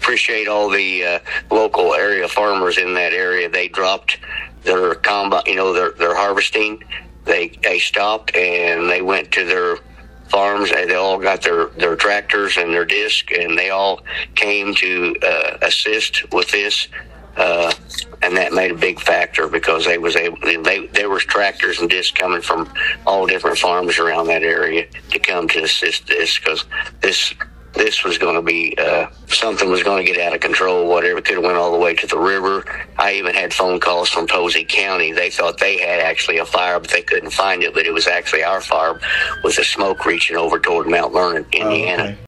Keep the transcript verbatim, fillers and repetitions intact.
appreciate all the uh, local area farmers in that area. They dropped their combine, you know, their their harvesting. They they stopped and they went to their farms. They all got their, their tractors and their disc, and they all came to uh, assist with this. Uh, and that made a big factor because they was able. They there was tractors and discs coming from all different farms around that area to come to assist this, because this this was going to be uh, something was going to get out of control. Whatever, could have went all the way to the river. I even had phone calls from Posey County. They thought they had actually a fire, but they couldn't find it. But it was actually our fire with the smoke reaching over toward Mount Vernon, Indiana. Oh, okay.